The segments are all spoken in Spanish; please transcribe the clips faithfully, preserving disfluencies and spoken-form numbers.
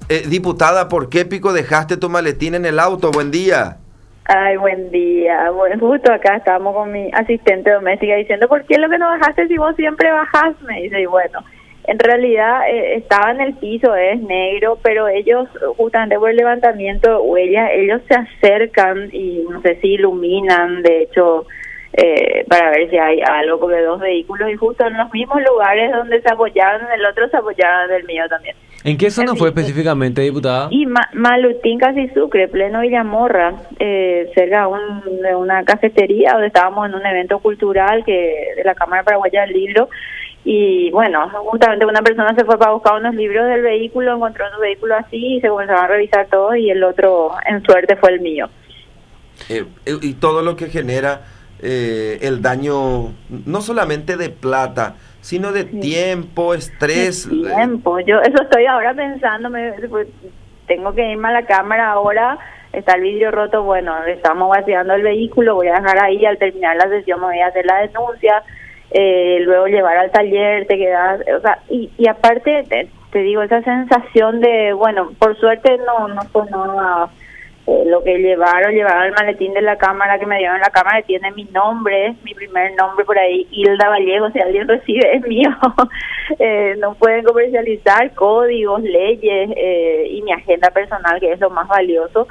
Eh, diputada, ¿por qué pico dejaste tu maletín en el auto? Buen día. Ay, buen día. Bueno, justo acá estamos con mi asistente doméstica diciendo, ¿por qué lo que no bajaste si vos siempre bajás? Me dice, y bueno, en realidad eh, estaba en el piso, es negro, pero ellos, justamente por el levantamiento de huellas, ellos se acercan y no sé si iluminan, de hecho, eh, para ver si hay algo, porque dos vehículos, y justo en los mismos lugares donde se apoyaban, en el otro se apoyaban del mío también. ¿En qué zona En fue fin, específicamente, diputada? Y Ma Malutín, Casi Sucre, pleno Villamorra, eh, cerca de, un, de una cafetería donde estábamos en un evento cultural que de la Cámara Paraguaya del Libro. Y bueno, justamente una persona se fue para buscar unos libros del vehículo, encontró un vehículo así y se comenzaron a revisar todos, y el otro, en suerte, fue el mío. Eh, y todo lo que genera eh, el daño, no solamente de plata, sino de sí. tiempo, estrés. De tiempo, yo eso estoy ahora pensando, me, pues, tengo que irme a la cámara ahora, está el vidrio roto, bueno, estamos vaciando el vehículo, voy a dejar ahí, al terminar la sesión me voy a hacer la denuncia, eh, luego llevar al taller, te quedas, o sea, y, y aparte, te, te digo, esa sensación de, bueno, por suerte no, no sonaba eh, lo que llevaron, llevaron el maletín de la cámara que me dieron en la cámara, tiene mi nombre, mi primer nombre por ahí, Hilda Vallejo, si alguien recibe es mío. eh, no pueden comercializar códigos, leyes eh, y mi agenda personal, que es lo más valioso,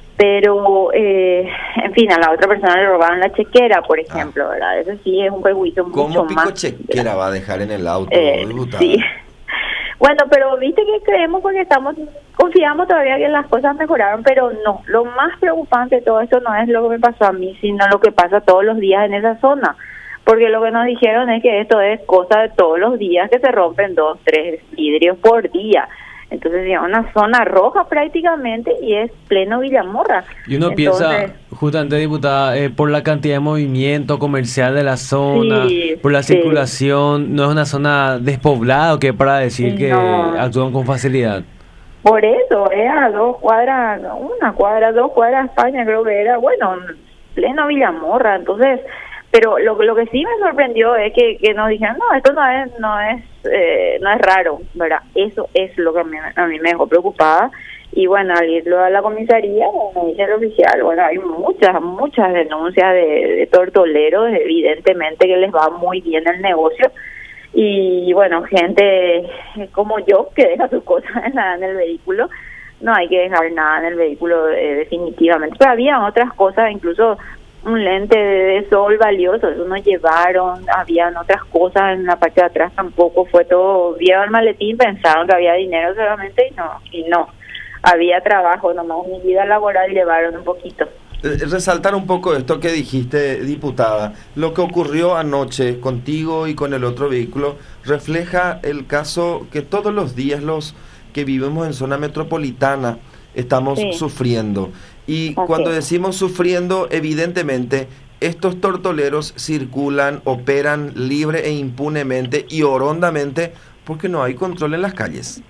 pero eh, en fin, a la otra persona le robaron la chequera, por ejemplo, ah. ¿verdad? Eso sí es un perjuicio mucho más. ¿Cómo pico chequera ¿verdad? Va a dejar en el auto, eh, diputada? Sí. Bueno, pero viste que creemos porque estamos, confiamos todavía que las cosas mejoraron, pero no, lo más preocupante de todo esto no es lo que me pasó a mí, sino lo que pasa todos los días en esa zona, porque lo que nos dijeron es que esto es cosa de todos los días, que se rompen dos, tres vidrios por día. Entonces es una zona roja prácticamente y es pleno Villamorra. Y uno Entonces, piensa, justamente, diputada, eh, por la cantidad de movimiento comercial de la zona, sí, por la sí. circulación, no es una zona despoblada, que para decir que no. actúan con facilidad. Por eso, era dos cuadras, una cuadra, dos cuadras de España creo que era, bueno, pleno Villamorra, entonces... Pero lo, lo que sí me sorprendió es que, que nos dijeron, no, esto no es no es eh, no es raro, ¿verdad? Eso es lo que a mí, a mí me dejó preocupada. Y bueno, al irlo a la comisaría, me dice el oficial, bueno, hay muchas, muchas denuncias de, de tortoleros, evidentemente que les va muy bien el negocio. Y bueno, gente como yo que deja sus cosas en, la, en el vehículo, no hay que dejar nada en el vehículo eh, definitivamente. Pero había otras cosas, incluso un lente de sol valioso, eso nos llevaron, habían otras cosas en la parte de atrás, tampoco fue todo, vieron el maletín, pensaron que había dinero solamente y no, y no, había trabajo, nomás mi vida laboral llevaron un poquito. Eh, resaltar un poco esto que dijiste, diputada, lo que ocurrió anoche contigo y con el otro vehículo refleja el caso que todos los días los que vivimos en zona metropolitana estamos sí. sufriendo. Y okay. cuando decimos sufriendo, evidentemente, estos tortoleros circulan, operan libre e impunemente y orondamente porque no hay control en las calles.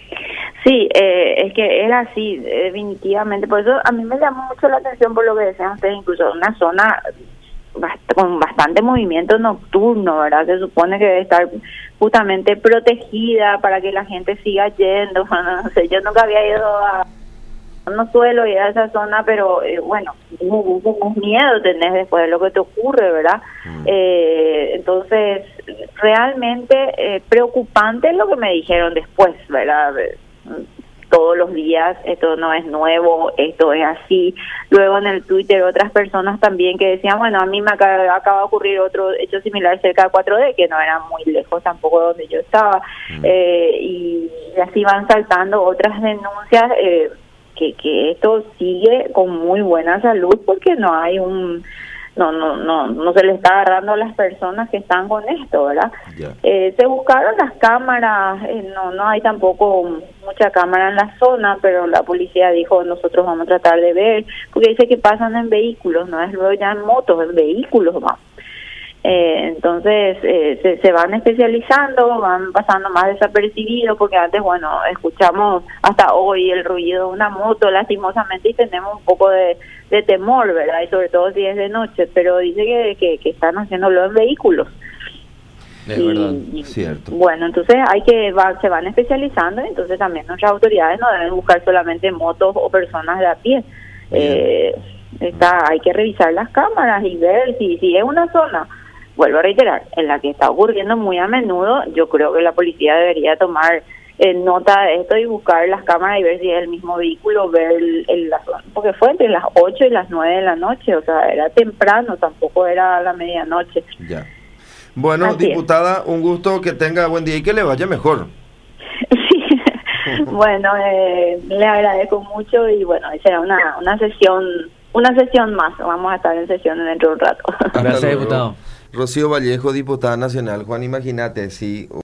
Sí, eh, es que es así, definitivamente. Por eso a mí me llamó mucho la atención por lo que decían ustedes, incluso una zona bast- con bastante movimiento nocturno, ¿verdad? Se supone que debe estar justamente protegida para que la gente siga yendo. No sé, yo nunca había ido a... No suelo ir a esa zona, pero eh, bueno, mucho miedo tenés después de lo que te ocurre, ¿verdad? Mm. Eh, entonces, realmente eh, preocupante lo que me dijeron después, ¿verdad? Todos los días, esto no es nuevo, esto es así. Luego en el Twitter otras personas también que decían, bueno, a mí me acaba, acaba de ocurrir otro hecho similar cerca de cuatro D, que no era muy lejos tampoco de donde yo estaba. Mm. Eh, y así van saltando otras denuncias, eh, Que, que esto sigue con muy buena salud porque no hay un no no no no se le está agarrando a las personas que están con esto, ¿verdad? Yeah. Eh, se buscaron las cámaras, eh, no no hay tampoco mucha cámara en la zona, pero la policía dijo nosotros vamos a tratar de ver, porque dice que pasan en vehículos, no es luego ya en motos, en vehículos vamos. Eh, entonces eh, se, se van especializando, van pasando más desapercibidos, porque antes, bueno, escuchamos hasta hoy el ruido de una moto lastimosamente y tenemos un poco de, de temor, ¿verdad? Y sobre todo si es de noche, pero dice que, que, que están haciéndolo en vehículos. Es y, verdad, y, cierto. Bueno, entonces hay que va, se van especializando, entonces también nuestras autoridades no deben buscar solamente motos o personas de a pie. Eh, está, hay que revisar las cámaras y ver si, si es una zona, vuelvo a reiterar, en la que está ocurriendo muy a menudo. Yo creo que la policía debería tomar eh, nota de esto y buscar las cámaras y ver si es el mismo vehículo, ver el, el, la zona, porque fue entre las ocho y las nueve de la noche, o sea, era temprano, tampoco era a la medianoche. Ya. Bueno, Así diputada, es. Un gusto, que tenga buen día y que le vaya mejor. Sí, bueno, eh, le agradezco mucho y bueno, será una, una sesión, una sesión más, vamos a estar en sesión dentro de un rato. Gracias, diputado. Rocío Vallejo, diputada nacional. Juan, imagínate, sí.